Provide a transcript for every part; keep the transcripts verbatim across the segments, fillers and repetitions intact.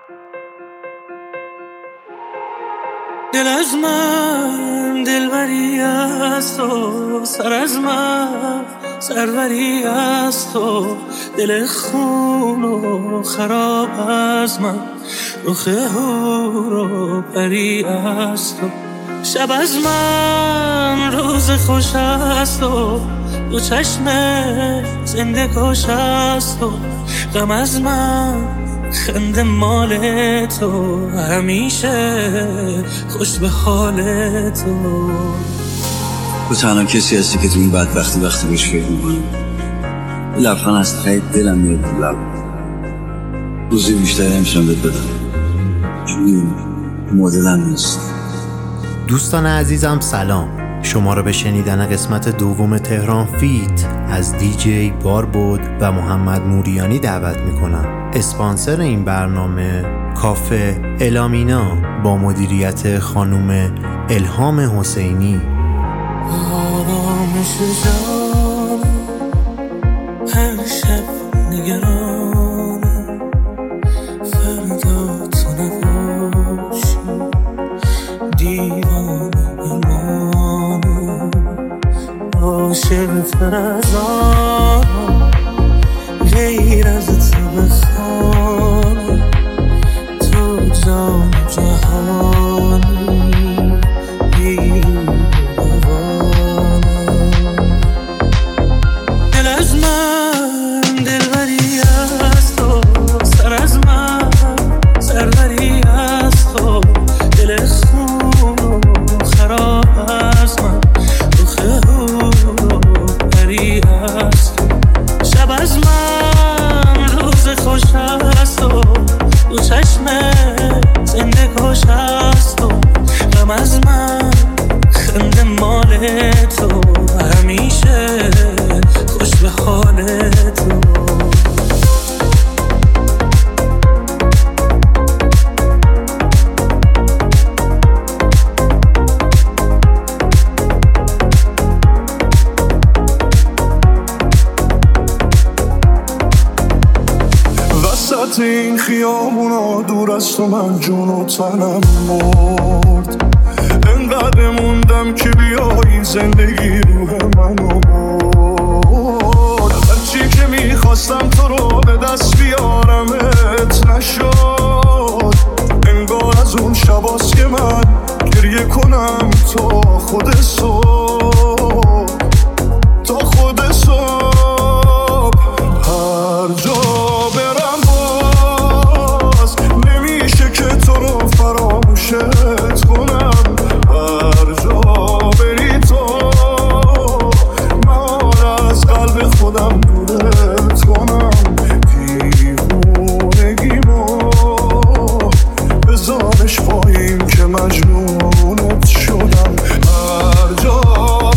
دل از من دلبری از تو، سر از من سروری از تو، دل خون و خراب از من، رخ هور و پری از تو، شب از من روز خوش از تو، دو چشم زنده کش از تو، غم از من خنده مال تو، همیشه خوش به حال تو. تو تنها کسی هستی که تو این بدبختی وقتی بهش فکر میکنم لبخند از ته دلم میاد تو لب، روزی بیشتری نمیشم بهت بدم چون این مدلم نیست. دوستان عزیزم سلام، شما را به شنیدن قسمت دوم تهران فیت از دی جی باربود و محمد موریانی دعوت میکنم. اسپانسر این برنامه کافه الامینا با مدیریت خانم الهام حسینی. آرامش جان هر شب نگرانم، فردا تو نباشی دیوانه بمانم، عاشق تر از آنم غیر از تو بخوانم، تو جان جهانی بی این خیابونا دور از تو من جون و تنم مرد، انقدر موندم که بیایی زندگی روح منو برد، هرچی که میخواستم تو رو به دست بیارمت نشد، انگار از اون شباست که من گریه کنم تا خود صبح، تا خود صبح هر جا فراموشت کنم، هر جا بری تو من از قلب خودم دورت کنم، دیوونگیمو بزارش پایین که مجنونت شدم، هر جا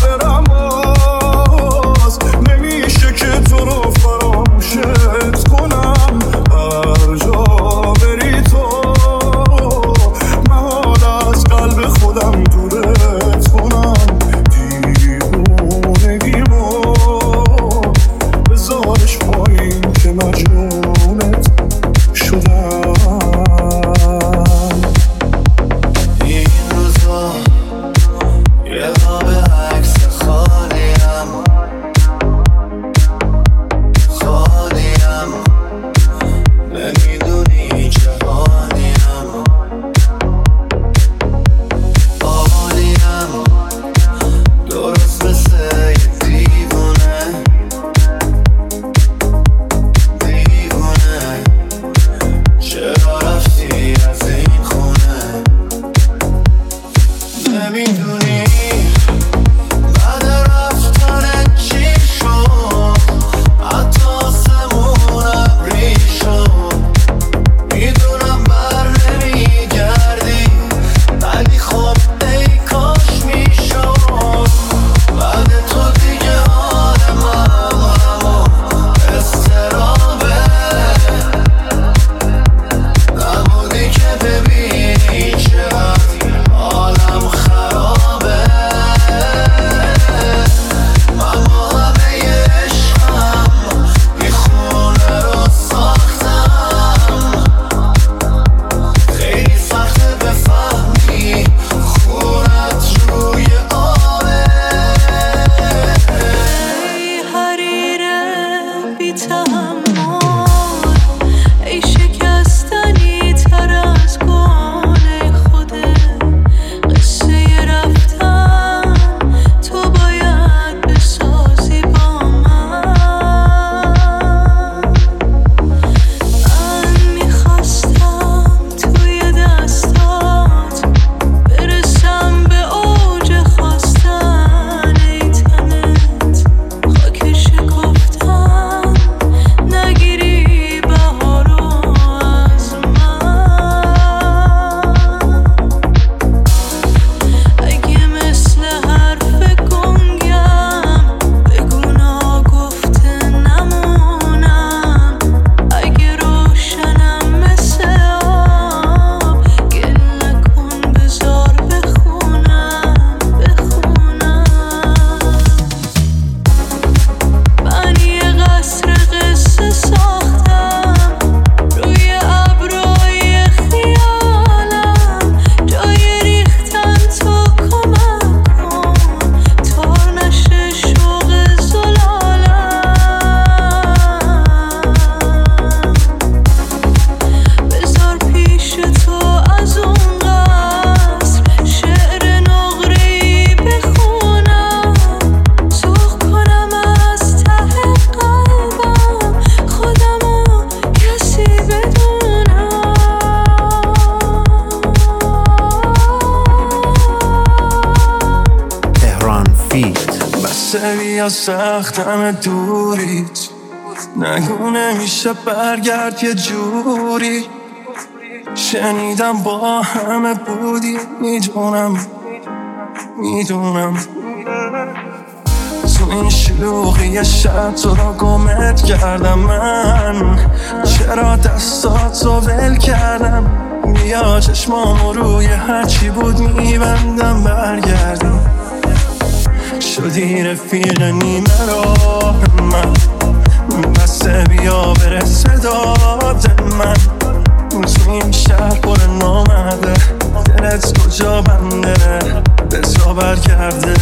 یا سختم دوریت، نگو نمیشه برگرد یه جوری. شنیدم با همه بودی، میدونم میدونم تو این شلوغی شب تو را گمت کردم من. چرا دستاتو ول کردم؟ بیا چشمامو روی هرچی بود میبندم برگردیم. شدی رفیق نیمه راه من، بسه بیا برس داد من. تو این شهر پر نامده، دلت کجا بنده بزا برگرده.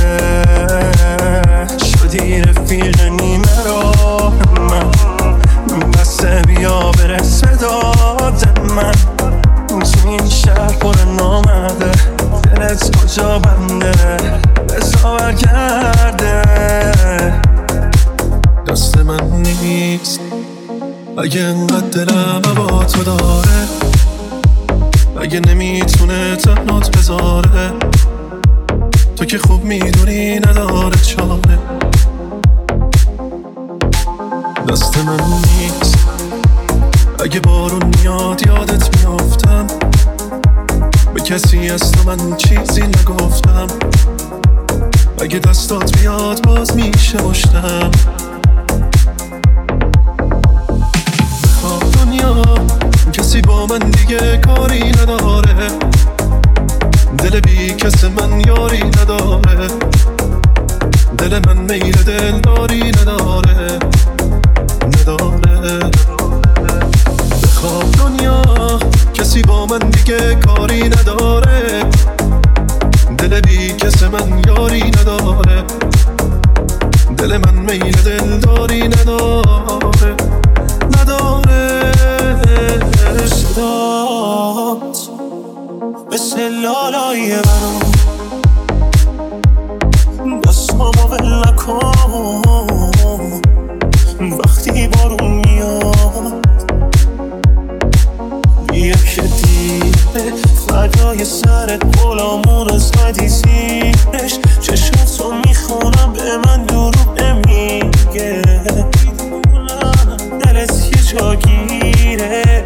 شدی رفیق نیمه راه من، بسه بیا برس داد من. تو این شهر پر نامده، دلت کجا بنده بزا برگرده. دست من نیست اگه انقدر دلم با تو داره، اگه نمیتونه تنهات بذاره. تو که خوب میدونی نداره چاره. دست من نیست اگه بارون میاد یادت میافتم. به کسی از تو من چیزی نگفتم. اگه دستات بیاد باز میشه مشتم. دنیا کسی با من دیگه کاری نداره، دل بی کس من یاری نداره. دل من میل دلداری نداره نداره. بخواب دنیا کسی با من دیگه کاری نداره، دل بی کس من یاری نداره. دل من میل دلداری نداره نداره. صدات مثل لالای برام، دستامو ول نکن وقتی بارون میاد. بیا که دیره فردای سرت غلامون از ندی زیرش. چشمتو میخونم به من دروغ نمیگه، دلت یه جا گیره.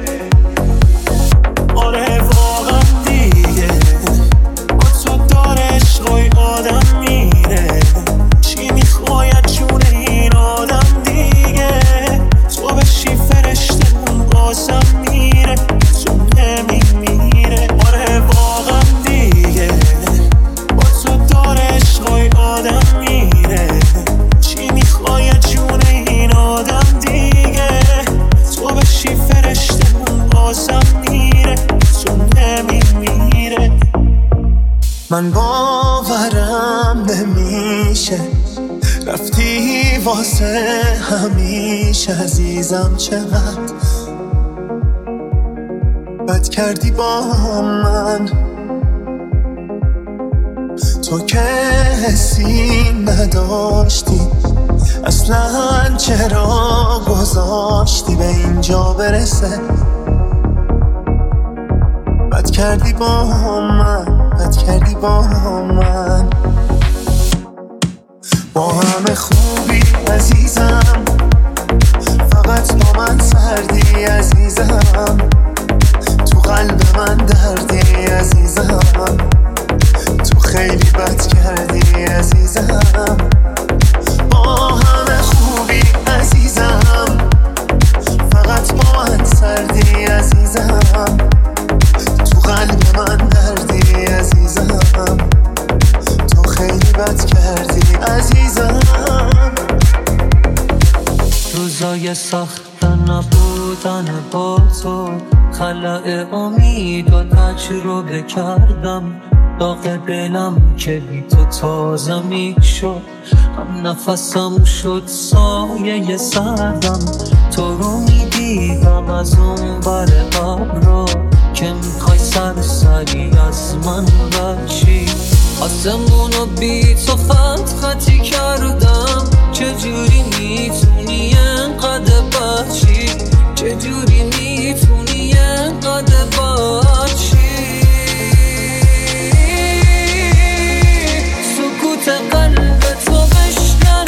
آره واقعا دیگه با تو داره عشقای آدم میره. چی میخواید جون این آدم دیگه؟ تو بشی فرشتمون بازم میره، تو نمیمیره. آره واقعا دیگه با تو داره عشقای آدم میره. چی میخواید جون این آدم دیگه؟ تو بشی فرشتمون بازم میره، تو نمیمیره. من باورم نمیشه رفتی واسه همیشه. عزیزم چقدر بد کردی با من. تو که حسی نداشتی اصلا، چرا گذاشتی به اینجا برسه؟ بد کردی با من، بد کردی با من. با همه خوبی عزیزم، فقط با من سردی عزیزم. تو قلب من دردی عزیزم، تو خیلی بد کردی عزیزم. با همه خوبی عزیزم، فقط با من سردی عزیزم. تو قلب من دردی عزیزم، تو خیلی بد کردی عزیزم. روزای سخت نبودن با تو، خلأ امید و تجربه کردم. داغ دلم که بی تو تازه میشد، هم نفسم شد سایه سردم. تو رو میدیدم از اون بر ابرا، که میخوای سرسری از من بچی. آسمونو بی تو خط خطی کردم. چجوری میتونی انقدر بچی؟ چجوری میتونی انقدر بچی؟ سکوت قلب تو بشکن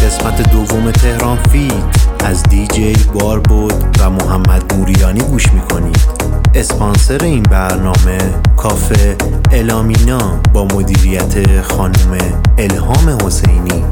قسمت دوم تهران فیت از دیجی باربود و محمد موریانی گوش میکنید. اسپانسر این برنامه کافه الامینا با مدیریت خانم الهام حسینی.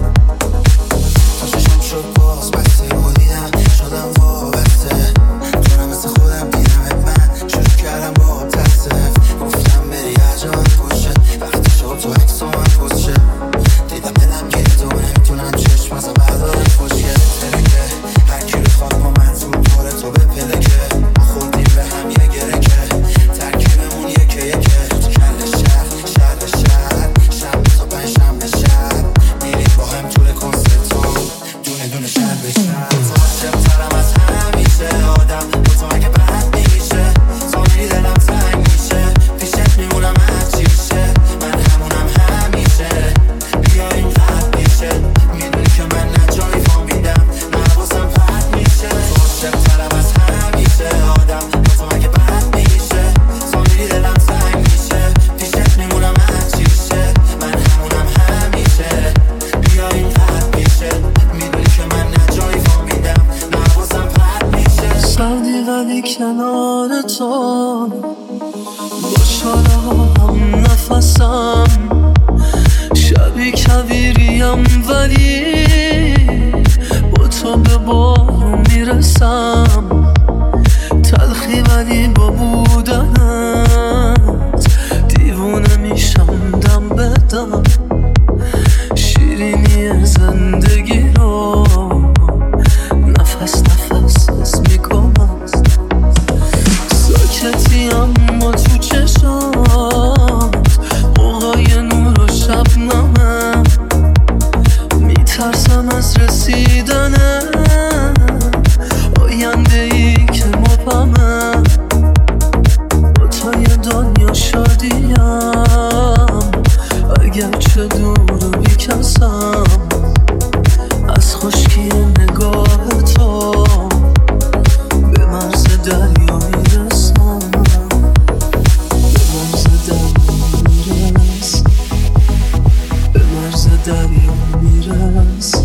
کنار تو با شاله هم نفسم، شبی کویریم ولی با تو به بارون میرسم. تلخی ولی با بودنت دیوونه میشم دم بدم. شیرینی زندگی رو نفس نفس حس میکنم. ساکتی اما تو چشات قوقای نور و شبنمه. میترسم از رسیدنه آینده ای که مبهمه. با تو یه دنیا شادیم اگرچه دور و بیکسم. از خشکی نگاه تو به مرز دریا میرسم. به مرز دریا میرسم. به مرز دریا میرسم.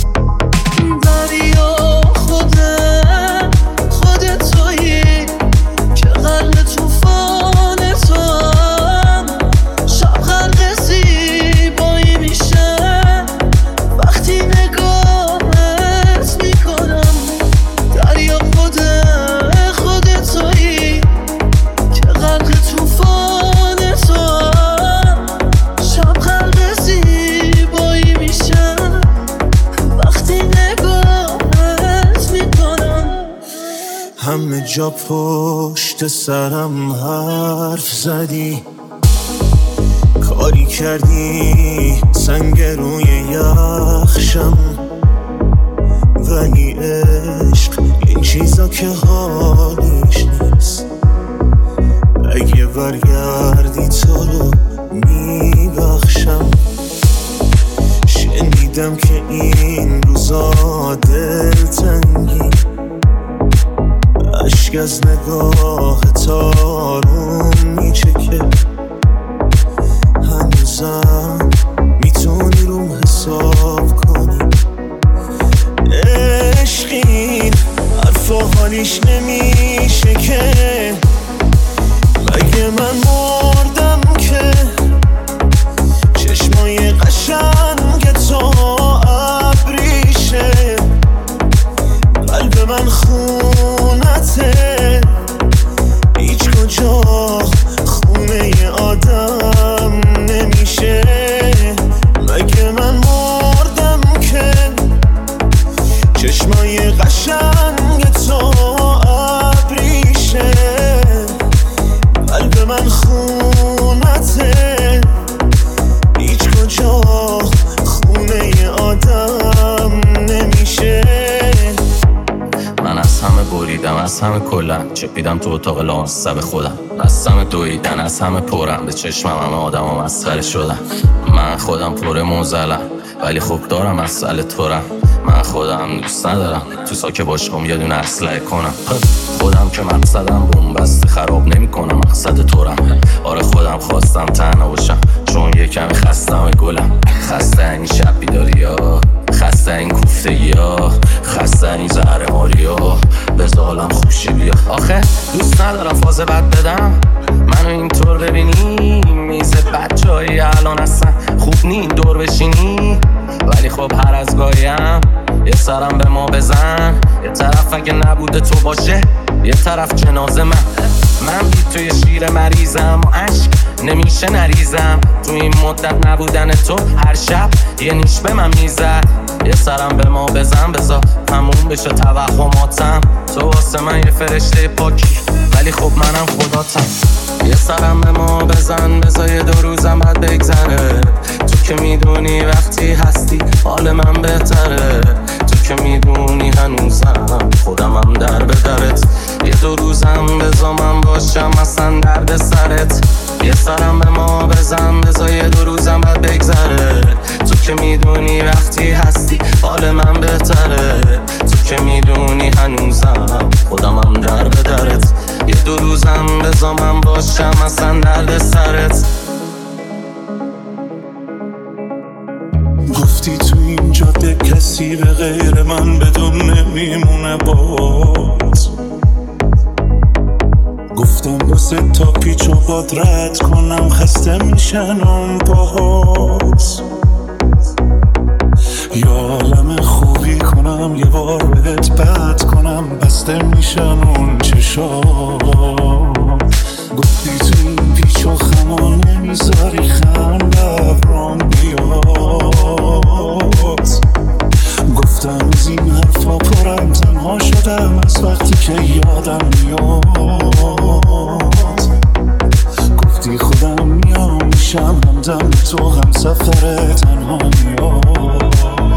دریا خوده خود تویی که غرق توفان تو هم. شب غرق زیبایی میشه وقتی نگاهت میکنم. دریا خوده خود تویی که غرق توفان تو هم. شب غرق زیبایی میشه وقتی نگاهت میکنم. همه جا پشت سرم حرف زدی، کاری کردی سنگ روی یخشم. ولی عشق این چیزا که حالیش نیست. اگه برگردی تو رو میبخشم. شنیدم که این روزا دلتنگی اشک از نگاه تارون میچکه. هنوزم میتونی روم حساب کنی. عشقین حرفا حالیش نمیشه که. مگه من مردم که چشمای قشنگ تو ابریشه. قلب من خونته هیچ کجا خونه آدم نمیشه. مگه من مردم که چشمای قشنگ تو ابریشه. قلب من خونته هیچ کجا خونه آدم نمیشه. من از همه بریدم از همه کلم. چپیدم تو اتاق لامصب خودم. از همه دویدن از همه پرم. به چشمم همه آدم ها مسخره شدم. من خودم پر موزلم ولی خوب دارم مسئله تورم. من خودم دوست ندارم تو ساکه باشم یه دونه اسلحه کنم. خودم که مقصدم بومبست خراب نمی کنم مقصد تورم. آره خودم خواستم تنها باشم چون یه کمی خستم گلم. خسته این شب بیداری ها خسته زشتگی ها خستنی زهر ماریا بزالم خوشی بیا. آخه دوست ندارم فاز بد بدم منو اینطور ببینی میز بچه هایی الان هستن خوب نی دور بشینی ولی خب هر از گاهیم یه سرم به ما بزن یه طرف اگه نبوده تو باشه یه طرف جنازه من من بی توی شیر مریضم و عشق نمیشه نریزم تو این مدت نبودن تو هر شب یه نیش به من میزد یه سرم به ما بزن بذار تموم بشه توهماتم تو واسه من یه فرشته پاکی ولی خب منم خداتم یه سرم به ما بزن بذار یه دو روزم بعد بگذره تو که میدونی وقتی هستی حال من بهتره تو که میدونی هنوزم خودمم در به درت یه دو روزم بذار من باشم اصلا درد سرت یه سرم به ما بزن بذار یه دو روزم بعد بگذره تو که میدونی وقتی هستی حال من بهتره تو که میدونی هنوزم خودمم در به درت یه دو روزم بذار من باشم اصلا درد سرت گفتی تو این جاده کسی به غیر من بدون نمیمونه باز گفتم واسه تا پیچ و باد رد کنم خسته میشن اون پاهاز یا عالم خوبی کنم یه بار بهت بد کنم بسته میشن اون چشا گفتی تو این پیچ و خما نمیذاری خنده برام بیاد گفتم از این حرفا پرم تنها شدم از وقتی که یادم میاد گفتی خودم میام میشم همدم تو هم سفر تنها میاد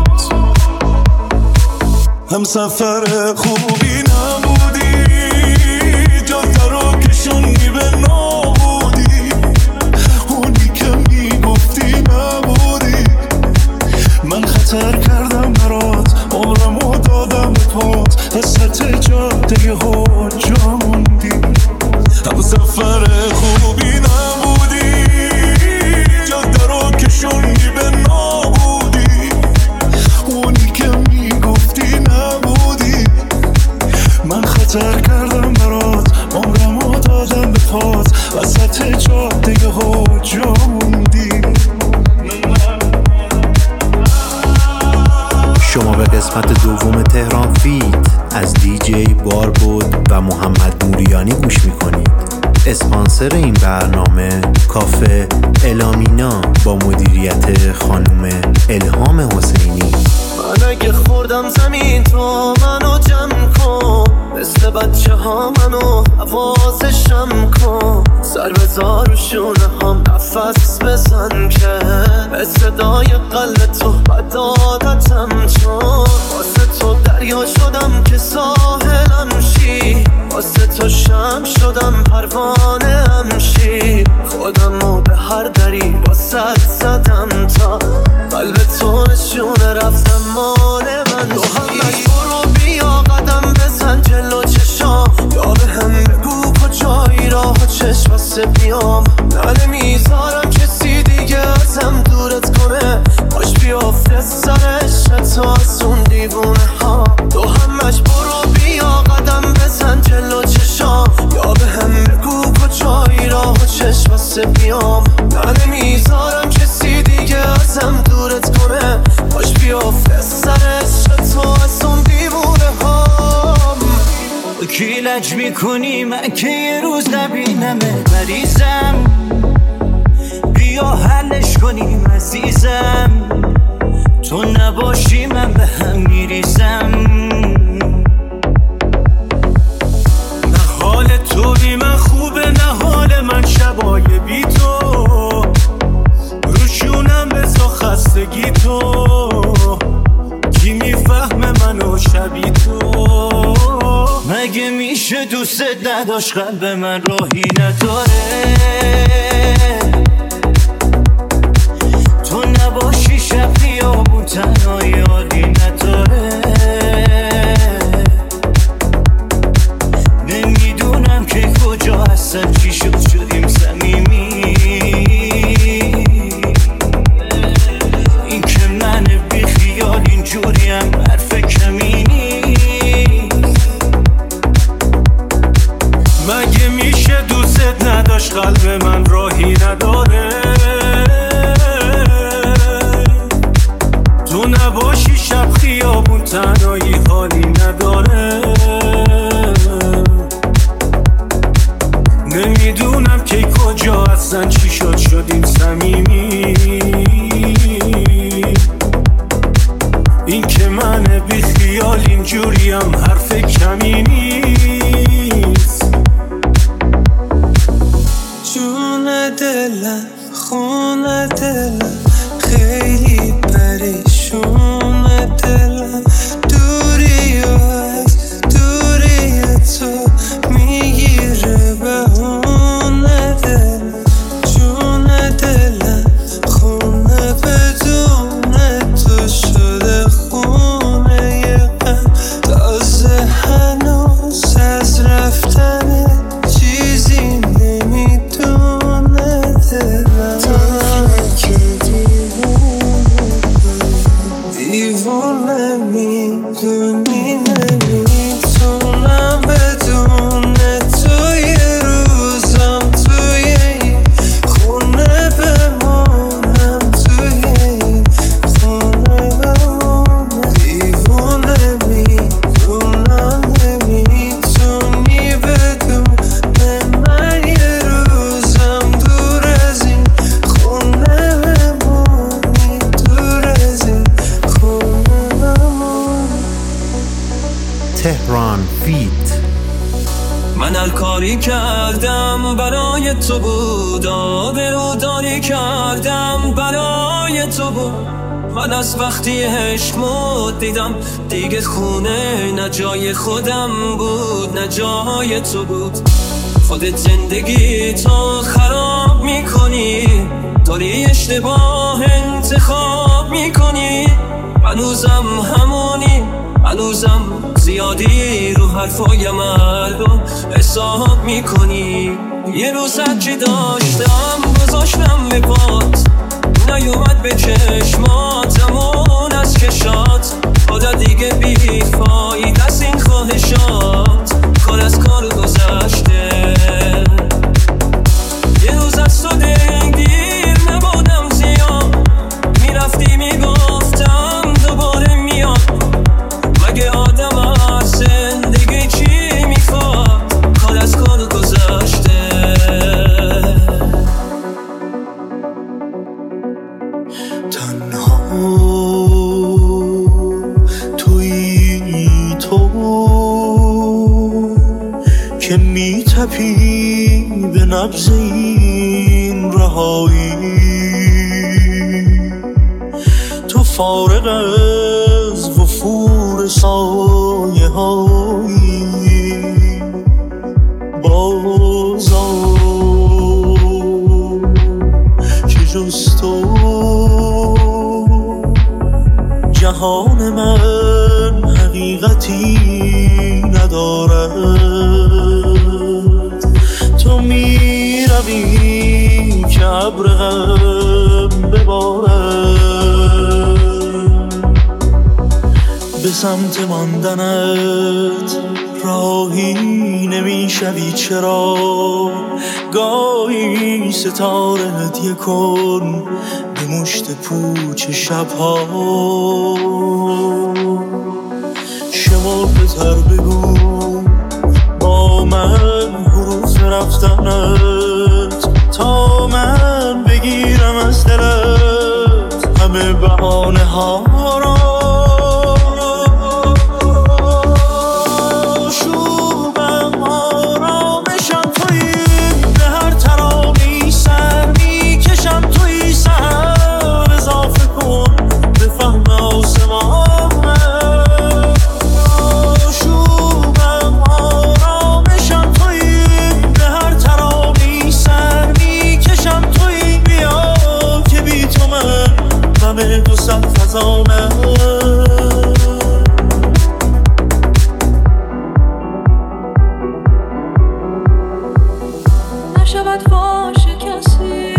هم سفر خوبی نبودی جاده رو کشوندی به نابودی اونی که میگفتی نبودی من خطر کردم برات عمرمو دادم به پات وسط جاده ها جا موندی هم سفر خوبی نبودی جاده رو کشوندی به نابودی اونی که میگفتی نبودی من خطر کردم برات عمرمو دادم به پات وسط جاده ها جا موندی شما به قسمت دوم تهران فیت از دیجی باربود و محمد موریانی گوش میکنید. اسپانسر این برنامه کافه الامینا با مدیریت خانم الهام حسینی. من اگه خوردم زمین تو منو جمع کن مثل بچه ها منو حواسشم کن سر بزار و شونه هم نفس بزن که به صدای قلب تو بد عادتم چون واسه تو دریا شدم که ساحلم شی واسه تو شم شدم پروانه هم شی خودمو به هر دری واسه زدم تا قلب تو نشونه رفتم مال من تو همش برو بیا قدم بزن جلو چشام یا به هم بگو کجایی راه و چشم واسه بیام نه نمیذارم کسی دیگه ازم دورت کنه باش بیافته سرش تو از اون دیوونه ها تو همش برو بیا قدم بزن جلو چشام یا به هم بگو کجایی راه و چشم واسه بیام نه نمیذارم کسی دیگه ازم دورت کنه باش بیافته سرش تو از اون دیوونه هام کی لج میکنی من که یه روز نبینمه مریضم بیا حلش کنیم عزیزم تو نباشی من به هم میریزم نه حال تو بی من خوبه نه حال من شبای بی تو روشونم بزا خستگی تو کی میفهمه منو شبی تو مگه میشه دوست نداشت قلب من راهی نداره تو نباشی شب خیابون تنها یادی نداره نمیدونم که کجا هستم چی شد شدیم صمیمی این که من بی خیال اینجوریم حرف تو نباشی شب خیابون تنهایی حالی نداره. نمیدونم که کجا اصلا چی شد شدیم صمیمی. این که من بی خیال اینجوریم حرف کمی نیست. جون دلم خون دلم خیلی پریشون دلم. دوری و از دوری تو میگیره بهون دلم. جون دلم خونه بدون تو شده خونه یه غم. تازه هنوز از رفتن چیزی نمیدونه دلم. دیوونه میدونی نمیتونم بدون تو یه روزم توی این خونه بمونم. توی این خونه بمونم. دیوونه میدونم نمیتونی بدون من یه روزم دور از این خونه بمونی. دور از این تهران فیت. من الکاری کردم برای تو بود، آبروداری کردم برای تو بود. من از وقتی عشق مود دیدم دیگه خونه نه جای خودم بود نه جای تو بود. خودت زندگی تو خراب میکنی، داری اشتباه انتخاب میکنی. هنوزم همونی، هنوزم زیادی رو حرفای مردم حساب میکنی. یه روز هرچی داشتم گذاشتم به پات، نیومد به چشماتمون از کشات. حالا دیگه بی فایده از این خواهشات، کار از کار گذشته. یه روز از تو دلگیر نبودم زیاد، میرفتی میگفتم دوباره میاد. مگه آدم از زندگی چی میخواد، کار از کار گذشته. تنها تویی تو که میتپی به نبض این رهایی. تو فارغ از وفور سایه هایی بازا که جز تو جهان من حقیقتی ندارد. تو می روی که ابر غم ببارد. به سمت ماندنت راهی نمیشوی چرا؟ گاهی ستاره هدیه کن به مشت پوچ شبها. شمرده تر بگو با من حروف رفتنت، تا من بگیرم از دلت همه بهانه ها را. نشود فاش کسی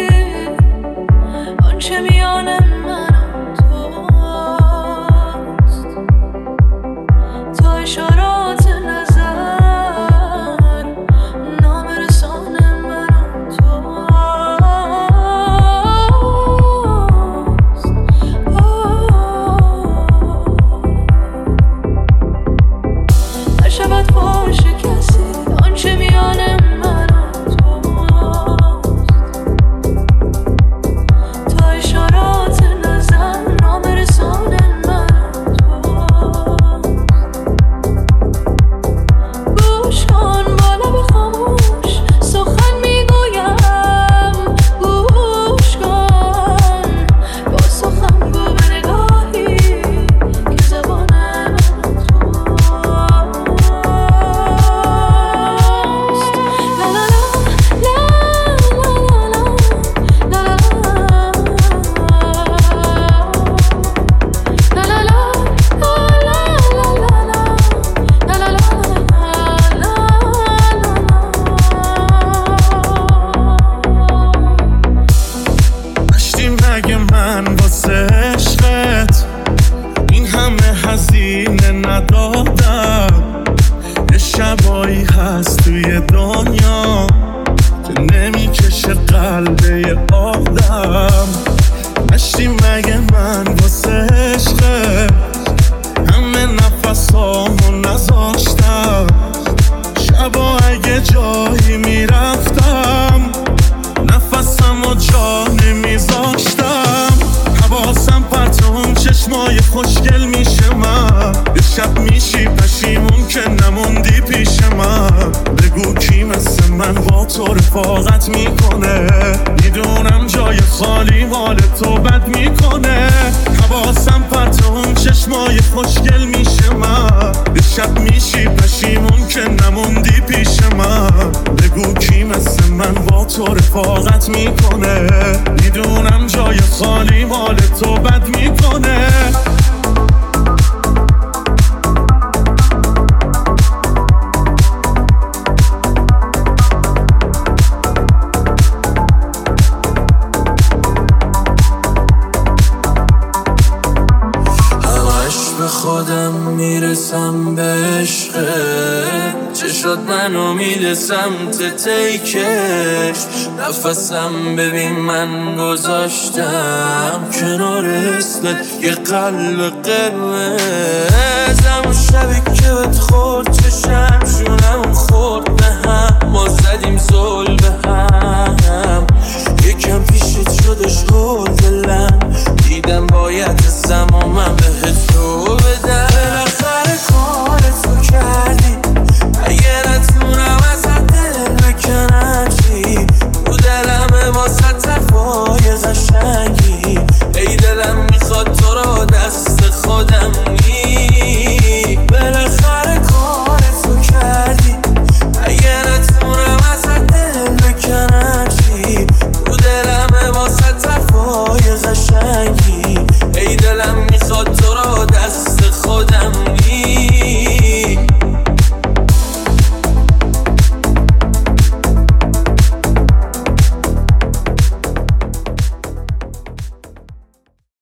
آنچه میان من و توست، تا اشارات نظر نام رسان من و توست. چشمای خوشگل میشه من یه شب میشی پشیمون که نموندی پیش من بگو کی مثل من با تو رفاقت میکنه میدونم جای خالی مال تو بد میکنه حواسم پرت اون چشمای خوشگل میشه من یه شب میشی پشیمون که نموندی پیش من بگو کی مثل من با تو رفاقت میکنه میدونم جای خالی مال تو بد میکنه به خودم میرسم به عشقه چه شد منو میده سمت تیکش نفسم ببین من گذاشتم کنار اسمت یه قلب قرمز همون شبی که بهت خورد چشم شونم خورد به هم ما زدیم زل به هم یکم پیشت شدش هول دلم دیدم باید زمان